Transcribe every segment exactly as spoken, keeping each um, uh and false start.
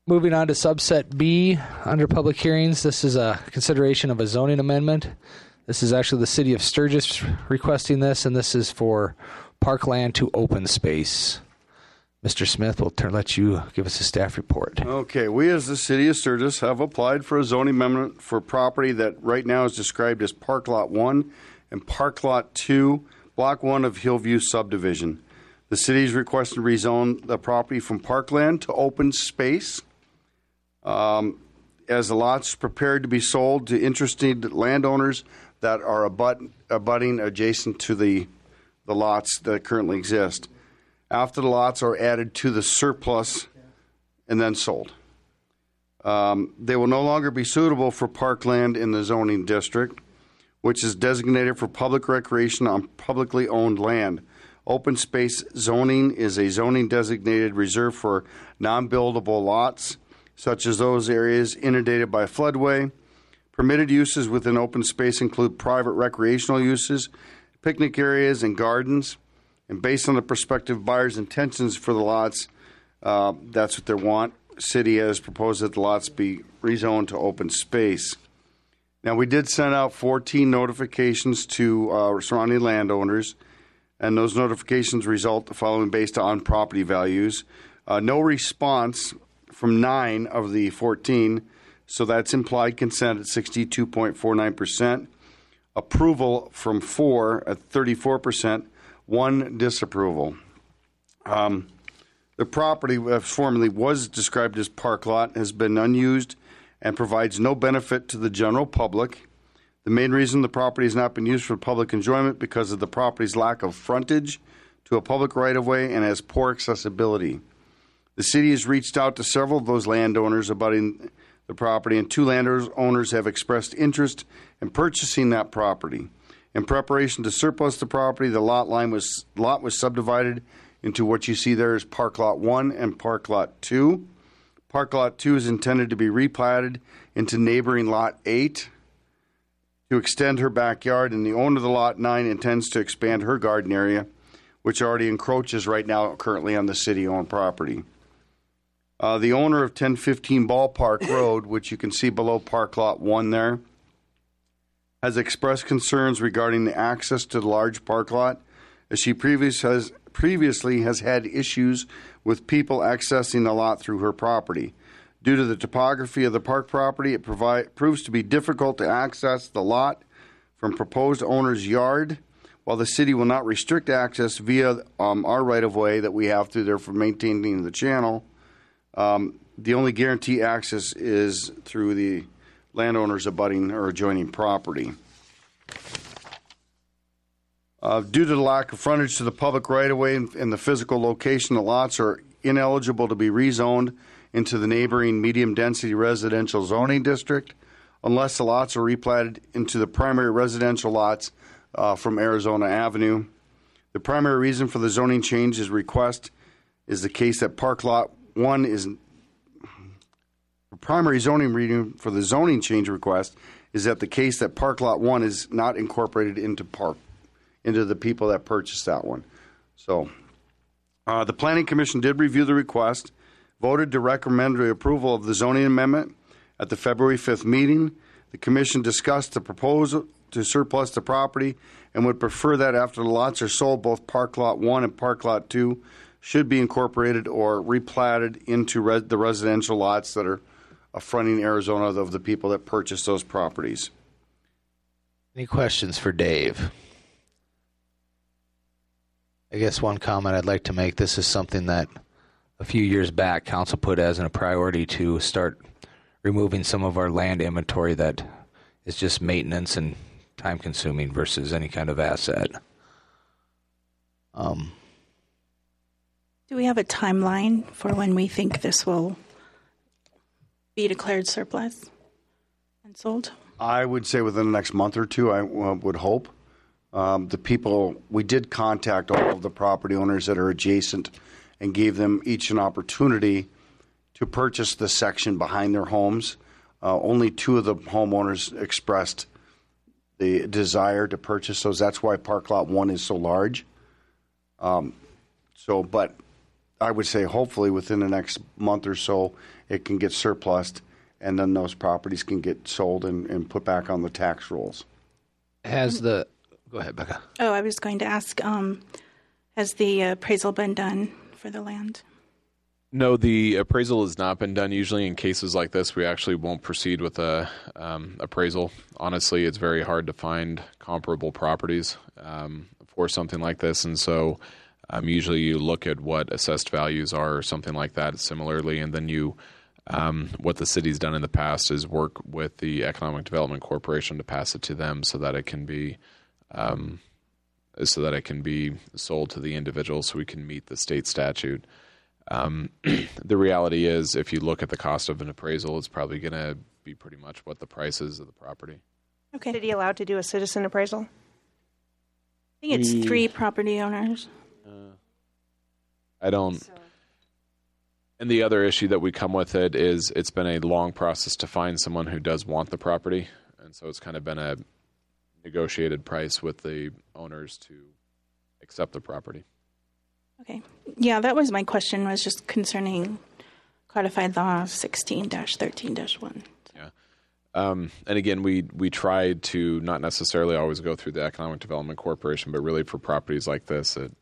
Moving on to subset B under public hearings, this is a consideration of a zoning amendment. This is actually the city of Sturgis requesting this, and this is for parkland to open space. Mister Smith, we'll turn, let you give us a staff report. Okay, we as the city of Sturgis have applied for a zoning amendment for property that right now is described as Park Lot one and Park Lot two, Block one of Hillview Subdivision. The city is requesting to rezone the property from parkland to open space. Um, as the lots prepared to be sold to interested landowners that are abut, abutting adjacent to the, the lots that currently exist. After the lots are added to the surplus and then sold. Um, they will no longer be suitable for parkland in the zoning district, which is designated for public recreation on publicly owned land. Open space zoning is a zoning designated reserved for non-buildable lots, such as those areas inundated by floodway. Permitted uses within open space include private recreational uses, picnic areas, and gardens. And based on the prospective buyer's intentions for the lots, uh, that's what they want. City has proposed that the lots be rezoned to open space. Now, we did send out fourteen notifications to uh, surrounding landowners, and those notifications result the following based on property values. Uh, no response from nine of the fourteen, so that's implied consent at sixty-two point four nine percent. Approval from four at thirty-four percent. One disapproval. Um, the property uh, formerly was described as park lot has been unused and provides no benefit to the general public. The main reason the property has not been used for public enjoyment because of the property's lack of frontage to a public right-of-way and has poor accessibility. The city has reached out to several of those landowners abutting the property, and two landowners have expressed interest in purchasing that property. In preparation to surplus the property, the lot line was lot was subdivided into what you see there is Park Lot one and Park Lot two. Park Lot two is intended to be replatted into neighboring Lot eight to extend her backyard, and the owner of the Lot nine intends to expand her garden area, which already encroaches right now currently on the city-owned property. Uh, the owner of ten fifteen Ballpark Road, which you can see below Park Lot one there, has expressed concerns regarding the access to the large park lot, as she previous has, previously has had issues with people accessing the lot through her property. Due to the topography of the park property, it provide, proves to be difficult to access the lot from proposed owner's yard, while the city will not restrict access via um, our right-of-way that we have through there for maintaining the channel. Um, the only guarantee access is through the landowners abutting or adjoining property. Uh, due to the lack of frontage to the public right-of-way and, and the physical location, the lots are ineligible to be rezoned into the neighboring medium-density residential zoning district unless the lots are replatted into the primary residential lots uh, from Arizona Avenue. The primary reason for the zoning change is request is the case that Park Lot one is the primary zoning reason for the zoning change request is that the case that Park Lot one is not incorporated into park, into the people that purchased that one. So uh, the Planning Commission did review the request, voted to recommend the approval of the zoning amendment at the February fifth meeting. The Commission discussed the proposal to surplus the property and would prefer that after the lots are sold, both Park Lot one and Park Lot two should be incorporated or replatted into res- the residential lots that are fronting Arizona of the people that purchased those properties. Any questions for Dave? I guess one comment I'd like to make, this is something that a few years back council put as a priority to start removing some of our land inventory that is just maintenance and time consuming versus any kind of asset. Um, Do we have a timeline for when we think this will be declared surplus and sold? I would say within the next month or two, I uh, would hope. Um, the people, we did contact all of the property owners that are adjacent and gave them each an opportunity to purchase the section behind their homes. Uh, only two of the homeowners expressed the desire to purchase those. That's why Park Lot one is so large. Um, so, but I would say hopefully within the next month or so, it can get surplused, and then those properties can get sold and, and put back on the tax rolls. Has the go ahead, Becca. Oh, I was going to ask, um, has the appraisal been done for the land? No, the appraisal has not been done. Usually in cases like this, we actually won't proceed with a um, appraisal. Honestly, it's very hard to find comparable properties um, for something like this. And so um, usually you look at what assessed values are or something like that similarly. And then you, um, what the city's done in the past is work with the Economic Development Corporation to pass it to them so that it can be um, so that it can be sold to the individual so we can meet the state statute. Um, the reality is, if you look at the cost of an appraisal, it's probably going to be pretty much what the price is of the property. Okay. City allowed to do a citizen appraisal? I think it's We- three property owners. I don't. And the other issue that we come with it is it's been a long process to find someone who does want the property. And so it's kind of been a negotiated price with the owners to accept the property. Okay. Yeah, that was my question, was just concerning codified law sixteen dash thirteen dash one. Yeah. Um, and again, we, we tried to not necessarily always go through the Economic Development Corporation, but really for properties like this, it,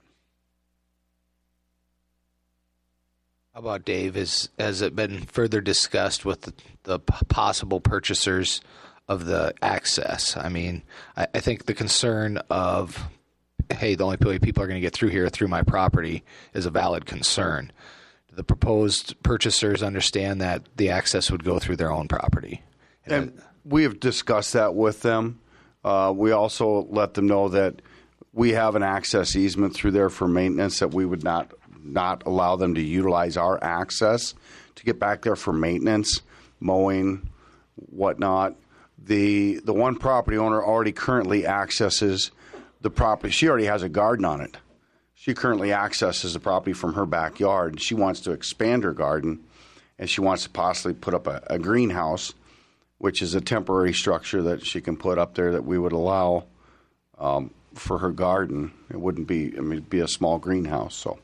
How about Dave? Is, has it been further discussed with the, the p- possible purchasers of the access? I mean, I, I think the concern of, hey, the only way people are going to get through here through my property is a valid concern. Do the proposed purchasers understand that the access would go through their own property? And we have discussed that with them. Uh, we also let them know that we have an access easement through there for maintenance, that we would not not allow them to utilize our access to get back there for maintenance, mowing, whatnot. The the one property owner already currently accesses the property. She already has a garden on it. She currently accesses the property from her backyard. She wants to expand her garden, and she wants to possibly put up a, a greenhouse, which is a temporary structure that she can put up there that we would allow um, for her garden. It wouldn't be, I mean, it'd be a small greenhouse. So,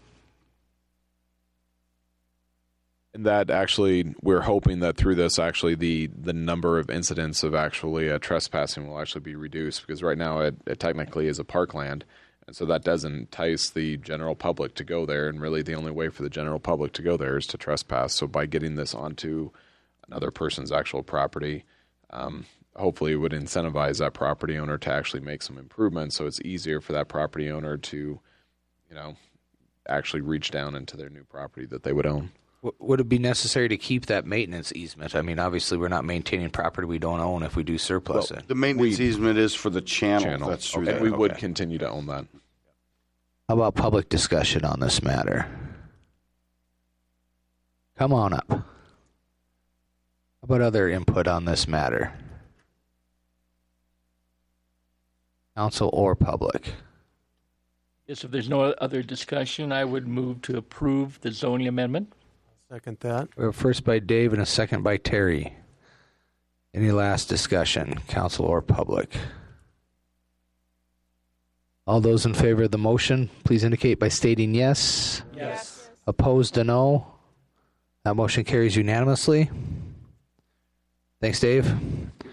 and that actually, we're hoping that through this, actually, the, the number of incidents of actually uh, trespassing will actually be reduced, because right now it, it technically is a parkland, and so that does entice the general public to go there, and really the only way for the general public to go there is to trespass. So by getting this onto another person's actual property, um, hopefully it would incentivize that property owner to actually make some improvements, so it's easier for that property owner to, you know, actually reach down into their new property that they would own. Would it be necessary to keep that maintenance easement? I mean, obviously, we're not maintaining property we don't own if we do surplus well, it. the maintenance We- easement is for the channel. Channel. That's through Okay. there. We would Okay. continue to own that. How about public discussion on this matter? Come on up. How about other input on this matter? Council or public? Yes, if there's no other discussion, I would move to approve the zoning amendment. Second that. We have a first by Dave and a second by Terry. Any last discussion, council or public? All those in favor of the motion, please indicate by stating yes. Yes. Opposed to no. That motion carries unanimously. Thanks, Dave.